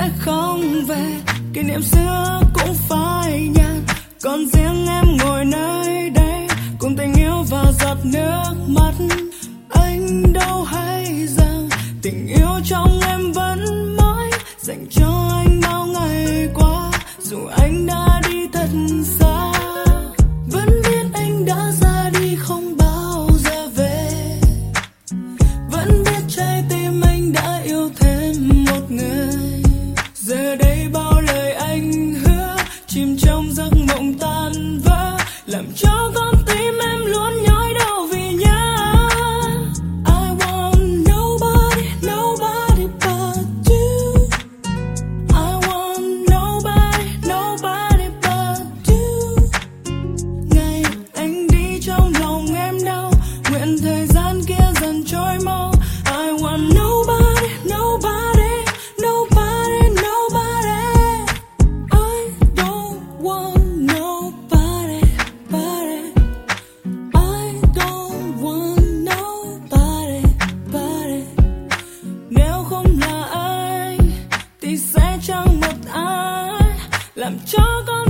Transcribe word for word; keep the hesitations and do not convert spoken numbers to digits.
sẽ không về, kỷ niệm xưa cũng phai nhạt, còn riêng em ngồi nơi đây cùng tình yêu vào giọt nước mắt. Anh đâu hay rằng tình yêu trong em vẫn mãi dành cho anh bao ngày qua, dù anh đã đi thật xa. Vẫn biết anh đã ra đi không bao giờ về, vẫn biết trái tim anh đã yêu thêm một người. Giờ đây bao lời anh hứa chìm trong giấc mộng tan vỡ, làm cho con tim em luôn nhói đau vì nhớ. I want nobody, nobody but you. I want nobody, nobody but you. Ngày anh đi trong lòng em đau, nguyện thời gian kia dần trôi mau. I want nobody, nobody, nobody, nobody. I don't want nobody, body. I don't want nobody, body. Nếu không là anh thì sẽ chẳng một ai làm cho con